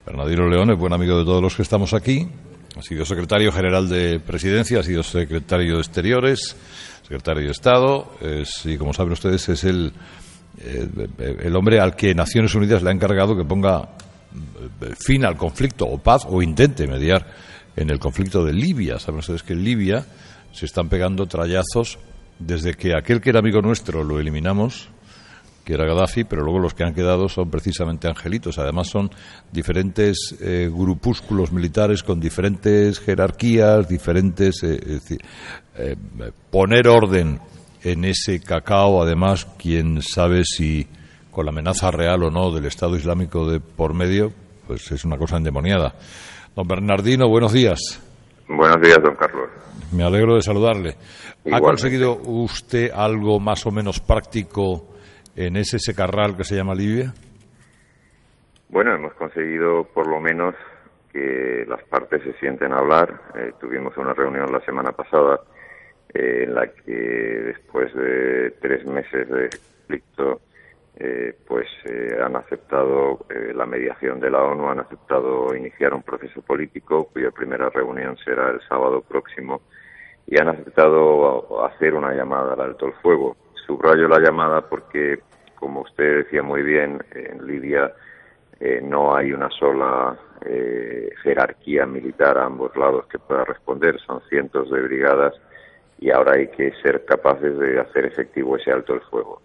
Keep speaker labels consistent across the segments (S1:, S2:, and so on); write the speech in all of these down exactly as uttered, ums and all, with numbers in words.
S1: Bernardino León es buen amigo de todos los que estamos aquí. Ha sido secretario general de Presidencia, ha sido secretario de Exteriores, secretario de Estado, es, y como saben ustedes es el, el, el hombre al que Naciones Unidas le ha encargado que ponga fin al conflicto, o paz, o intente mediar en el conflicto de Libia. Saben ustedes que en Libia se están pegando trallazos desde que aquel que era amigo nuestro lo eliminamos, que era Gaddafi, pero luego los que han quedado son precisamente angelitos. Además son diferentes eh, grupúsculos militares con diferentes jerarquías, diferentes... Eh, es decir, eh, poner orden en ese cacao, además, quién sabe si con la amenaza real o no del Estado Islámico de por medio, pues es una cosa endemoniada. Don Bernardino, buenos días.
S2: Buenos días, don Carlos.
S1: Me alegro de saludarle.
S2: Igualmente.
S1: ¿Ha conseguido usted algo más o menos práctico en ese secarral que se llama Libia?
S2: Bueno, hemos conseguido por lo menos que las partes se sienten a hablar. Eh, tuvimos una reunión la semana pasada eh, en la que después de tres meses de conflicto eh, pues eh, han aceptado eh, la mediación de la ONU, han aceptado iniciar un proceso político cuya primera reunión será el sábado próximo y han aceptado hacer una llamada al alto el fuego. Subrayo la llamada porque, como usted decía muy bien, en Libia eh, no hay una sola eh, jerarquía militar a ambos lados que pueda responder, son cientos de brigadas y ahora hay que ser capaces de hacer efectivo ese alto el fuego.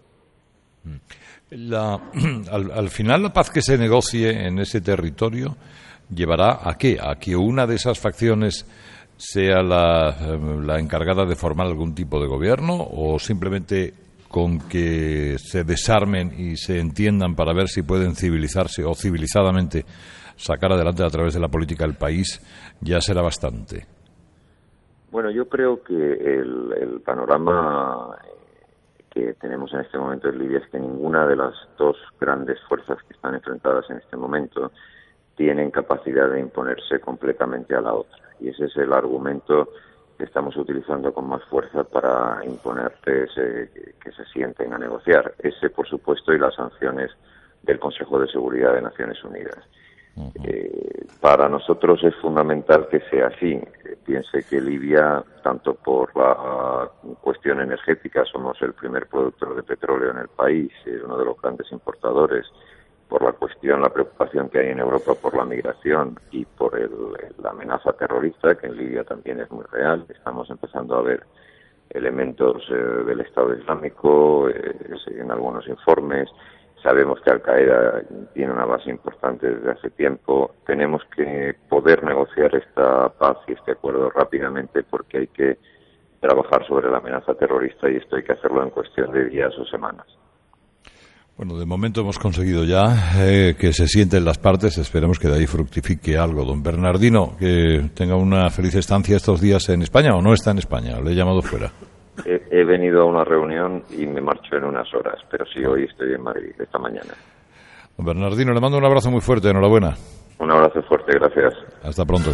S1: La, al, al final la paz que se negocie en ese territorio llevará a qué, a que una de esas facciones sea la, la encargada de formar algún tipo de gobierno, o simplemente con que se desarmen y se entiendan para ver si pueden civilizarse o civilizadamente sacar adelante a través de la política el país, ya será bastante?
S2: Bueno, yo creo que el, el panorama que tenemos en este momento en Libia es que ninguna de las dos grandes fuerzas que están enfrentadas en este momento tienen capacidad de imponerse completamente a la otra. Y ese es el argumento que estamos utilizando con más fuerza para imponerte ese, que se sienten a negociar. Ese, por supuesto, y las sanciones del Consejo de Seguridad de Naciones Unidas. Uh-huh. Eh, para nosotros es fundamental que sea así. Eh, piense que Libia, tanto por la cuestión energética, somos el primer productor de petróleo en el país, es uno de los grandes importadores, por la cuestión, la preocupación que hay en Europa por la migración y por el, la amenaza terrorista, que en Libia también es muy real. Estamos empezando a ver elementos eh, del Estado Islámico eh, en algunos informes. Sabemos que Al-Qaeda tiene una base importante desde hace tiempo. Tenemos que poder negociar esta paz y este acuerdo rápidamente porque hay que trabajar sobre la amenaza terrorista y esto hay que hacerlo en cuestión de días o semanas.
S1: Bueno, de momento hemos conseguido ya eh, que se sienten las partes. Esperemos que de ahí fructifique algo. Don Bernardino, que tenga una feliz estancia estos días en España, ¿o no está en España? Le he llamado fuera.
S2: He, he venido a una reunión y me marcho en unas horas, pero sí, hoy estoy en Madrid, esta mañana.
S1: Don Bernardino, le mando un abrazo muy fuerte. Enhorabuena.
S2: Un abrazo fuerte, gracias.
S1: Hasta pronto.